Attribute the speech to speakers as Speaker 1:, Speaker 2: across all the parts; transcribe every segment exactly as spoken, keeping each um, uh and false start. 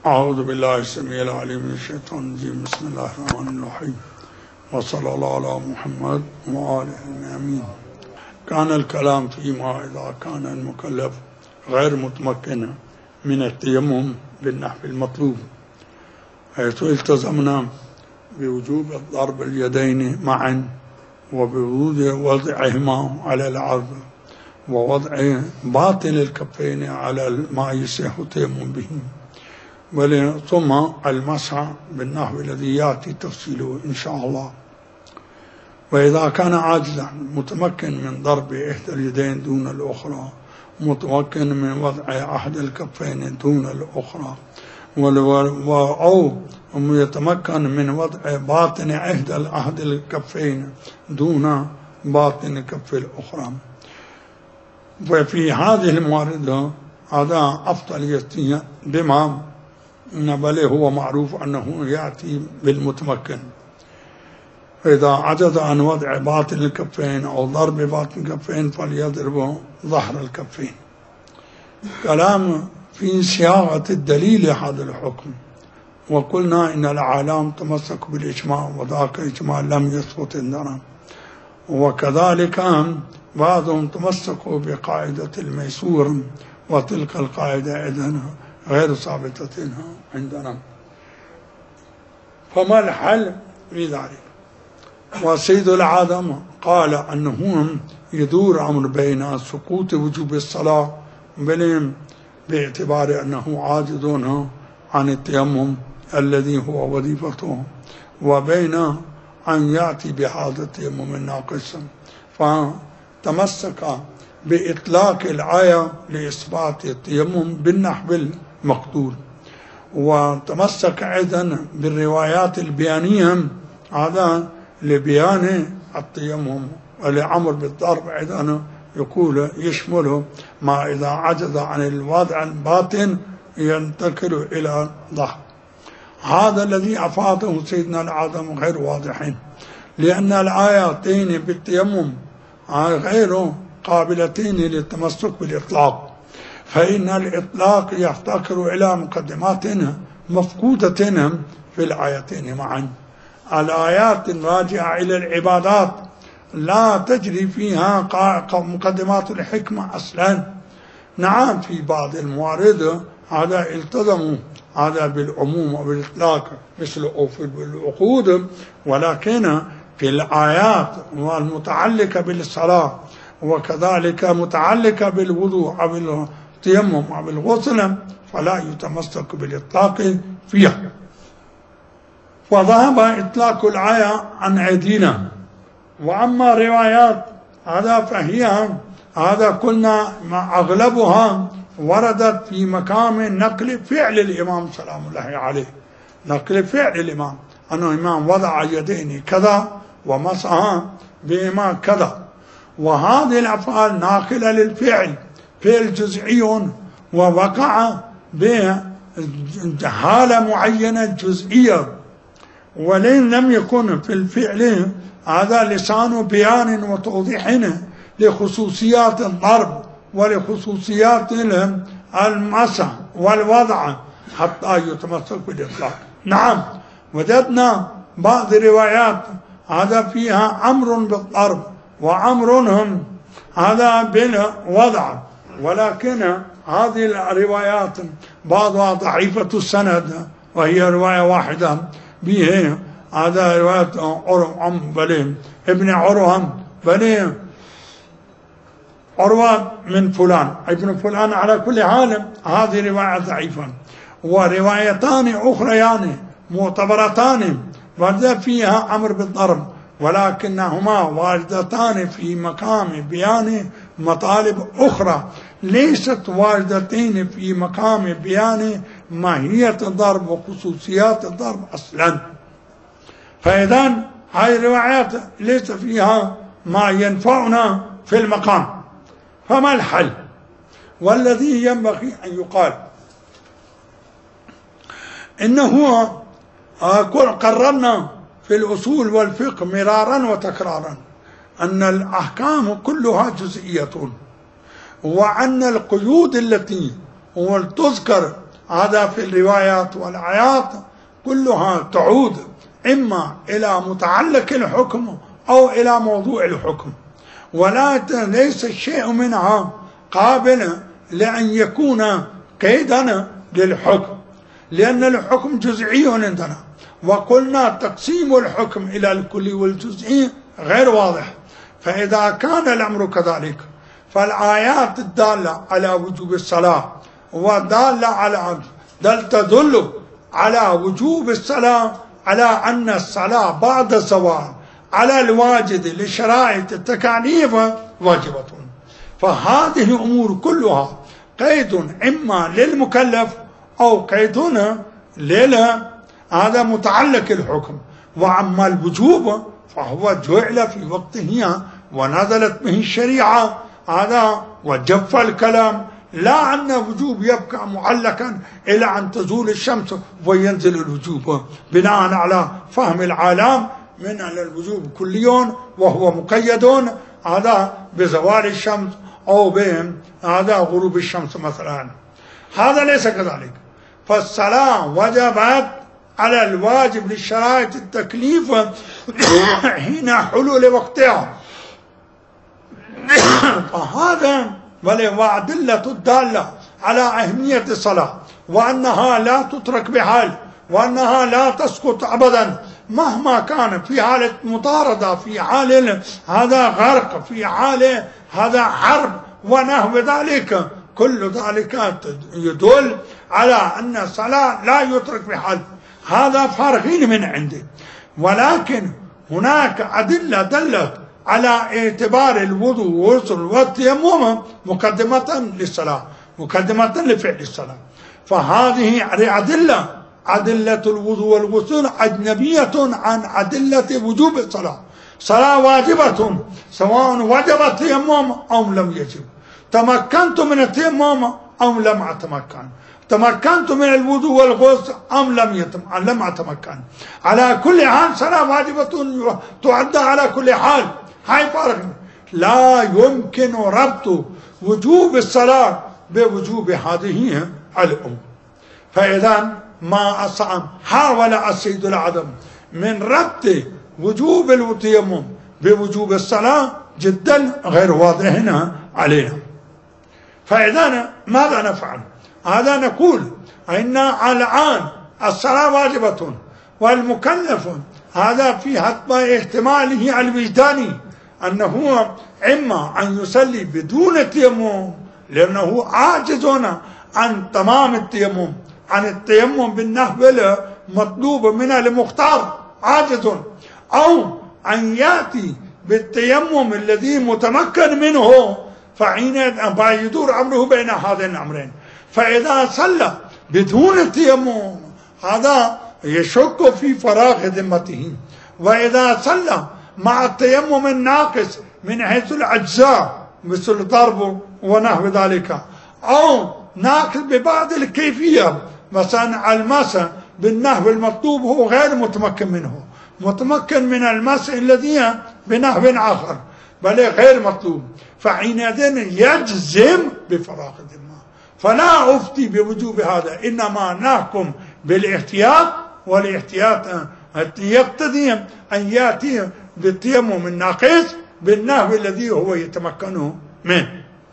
Speaker 1: أعوذ بالله السميع العليم من الشيطان الرجيم. بسم الله الرحمن الرحيم، وصلى الله على محمد وآله آمين. كان الكلام فيما إذا كان المكلف غير متمكن من التيمم بالنحو المطلوب، حيث التزمنا بوجوب ضرب اليدين معا وبوجود وضعهما على العرض ووضع باطن الكفين على ما يصح التيمم به، ثم المسح بالنحو الذي يأتي تفصيله إن شاء الله. وإذا كان عاجزا متمكن من ضرب إحدى اليدين دون الأخرى، متمكن من وضع أحد الكفين دون الأخرى، أو يتمكن من وضع باطن إحدى أحد الكفين دون باطن الكف الأخرى، وفي هذه الموارد هذا أفضل يأتي بما بل هو معروف أنه يأتي بالمتمكن. فإذا عجز عن وضع باطن الكفين أو ضرب باطن الكفين فليضرب ظهر الكفين. كلام في صياغة الدليل هذا الحكم، وقلنا إن العالم تمسك بالإجماع وذاك إجماع لم يثبت عندنا، وكذلك بعضهم تمسكوا بقاعدة الميسور، وتلك القاعدة إذن غير ثابتة عندنا. فما الحل في ذلك؟ وسيد العالم قال أنه يدور أمر بين سقوط وجوب الصلاة بل باعتبار أنه عاجز عن التيمم الذي هو وظيفته، وبين أن يأتي بهذا التيمم الناقص، فتمسك بإطلاق الآية لإثبات التيمم بالنحو المقدور، وتمسك أيضا بالروايات البيانية هذا لبيان التيمم، ولأمر بالضرب أيضا يقول يشمله ما إذا عجز عن الوضع الباطن ينتقل إلى ظهر. هذا الذي أفاده سيدنا العالم غير واضحين، لأن الآيتين بالتيمم غير قابلتين للتمسك بالإطلاق، فإن الإطلاق يفتقر إلى مقدمات مفقودة في الآيتين معا. الآيات الراجعة إلى العبادات لا تجري فيها مقدمات الحكمة أصلا. نعم في بعض الموارد هذا التزموا هذا بالعموم وبالإطلاق مثل العقود، ولكن في الآيات والمتعلقة بالصلاة وكذلك متعلقة بالوضوء أو التيمم أو الغسل فلا يتمسك بالإطلاق فيها. وذهب إطلاق الآية عن أيدينا، وأما روايات هذا فهي هذا قلنا أغلبها وردت في مقام نقل فعل الإمام سلام الله عليه، نقل فعل الإمام أنه الإمام وضع يدين كذا ومسح بهما كذا، وهذه الأفعال ناقلة للفعل، فعل جزئي ووقع بحالة معينة جزئية، ولين لم يكن في الفعل هذا لسان بيان وتوضيح لخصوصيات الضرب ولخصوصيات المسح والوضع حتى يتمسك بالإطلاق. نعم وجدنا بعض الروايات هذا فيها أمر بالضرب وأمرهم هذا بالوضع، ولكن هذه الروايات بعضها ضعيفة السند، وهي رواية واحدة به هذا رواية عروة بل ابن عروة بل عروة من فلان ابن فلان. على كل حال هذه رواية ضعيفة، وروايتان أخريان معتبرتان ورد فيها أمر بالضرب، ولكنهما واردتان في مقام بيان مطالب أخرى ليست واردتين في مقام بيان ماهية الضرب وخصوصيات الضرب أصلا. فإذا هذه الروايات ليس فيها ما ينفعنا في المقام. فما الحل؟ والذي ينبغي أن يقال إنه قررنا في الأصول والفقه مرارا وتكرارا أن الأحكام كلها جزئية، وأن القيود التي تذكر هذا في الروايات والآيات كلها تعود إما إلى متعلق الحكم أو إلى موضوع الحكم، ولا ليس شيء منها قابل لأن يكون قيدا للحكم، لأن الحكم جزئي عندنا، وقلنا تقسيم الحكم إلى الكلي والجزئي غير واضح. فإذا كان الأمر كذلك فالآيات الدالة على وجوب الصلاة ودالة على دل تدل على وجوب الصلاة، على أن الصلاة بعد الزوال على الواجد لشرائط التكاليف واجبة. فهذه الأمور كلها قيد إما للمكلف أو قيد لل هذا متعلق الحكم. وأما الوجوب فهو جعل في وقته ونزلت به الشريعة هذا وجف الكلام، لا أن الوجوب يبقى معلقا إلى أن تزول الشمس وينزل الوجوب، بناء على فهم العالم من أن الوجوب كلي وهو مقيد هذا بزوال الشمس أو بهذا غروب الشمس مثلا. هذا ليس كذلك. فالصلاة وجبت على الواجب للشرائط التكليف حين حلول وقتها. فهذا وأدلة الدالة على أهمية الصلاة وأنها لا تترك بحال وأنها لا تسقط أبدا مهما كان، في حالة مطاردة، في حال هذا غرق، في حال هذا حرب ونحو ذلك، كل ذلك يدل على أن الصلاة لا يترك بحال. هذا فارغين من عنده. ولكن هناك أدلة دلت على اعتبار الوضوء والغسل والتيمم مقدمة للصلاة، مقدمة لفعل الصلاة. فهذه الأدلة أدلة الوضوء والغسل أجنبية عن أدلة وجوب الصلاة. صلاة واجبة سواء وجب التيمم أو لم يجب، تمكنت من التيمم أو لم أتمكن، تمكنت من الوضوء والغسل أم لم يتم لم أتمكن، على كل حال صلاة واجبة تعد على كل حال. هاي فرق. لا يمكن ربط وجوب الصلاة بوجوب هذه الأمور. فإذا ما أصعب حاول السيد العدم من ربط وجوب التيمم بوجوب الصلاة جدا غير واضح هنا علينا. فإذا ماذا نفعل؟ هذا نقول إن الآن الصلاة واجبة والمكلف هذا في حتم احتماله الوجداني أنه إما أن يصلي بدون التيمم لأنه عاجز عن تمام التيمم، عن التيمم بالنحو المطلوب من المختار عاجز، أو أن يأتي بالتيمم الذي متمكن منه، فحين يدور أمره بين هذين الأمرين. فإذا صلى بدون التيمم هذا يشك في فراغ ذمته، وإذا صلى مع التيمم الناقص من حيث الأجزاء مثل الضرب ونحو ذلك، أو ناقص ببعض الكيفية مثلا المسح بالنحو المطلوب هو غير متمكن منه، متمكن من المسح الذي بنحو آخر بل غير مطلوب، فحينئذ يجزم بفراغ الذمة. فلا أفتي بوجوب هذا، إنما نحكم بالاحتياط، والاحتياط يقتضي أن يأتي بالتيمم الناقص بالنحو الذي هو يتمكن منه.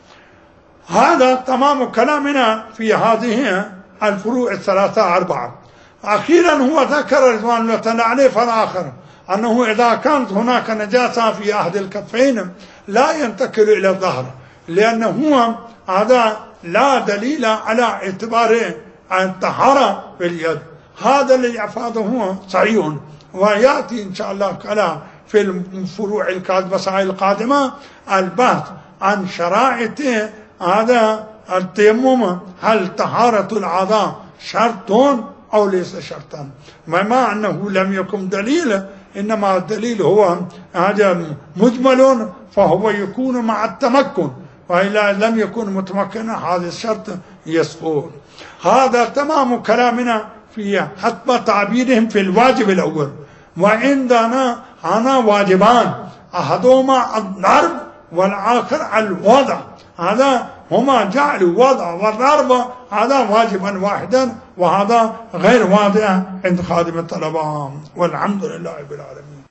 Speaker 1: هذا تمام كلامنا في هذه الفروع الثلاثة أربعة. أخيرا هو ذكر رضوان الله تعالى عليه فالآخر أنه إذا كانت هناك نجاسة في أحد الكفين لا ينتقل إلى الظهر، لأنه هذا لا دليل على اعتبار الطهارة في اليد. هذا الذي أفاده صحيح، ويأتي إن شاء الله كلام في الفروع المسائل القادمة البحث عن شرائط هذا التيمم، هل طهارة الأعضاء شرط أو ليس شرطا، وما أنه لم يكن دليل، إنما الدليل هو هذا مجمل فهو يكون مع التمكن، وإلا لم يكن متمكنا هذا الشرط يسقط. هذا تمام كلامنا في حتم تعبيرهم في الواجب الأول. وعندنا هنا واجبان، أحدهما الضرب والآخر الوضع. هذا هما جعلوا وضع والضرب هذا واجبا واحدا، وهذا غير واضح عند خادم الطلبة، والحمد لله رب العالمين.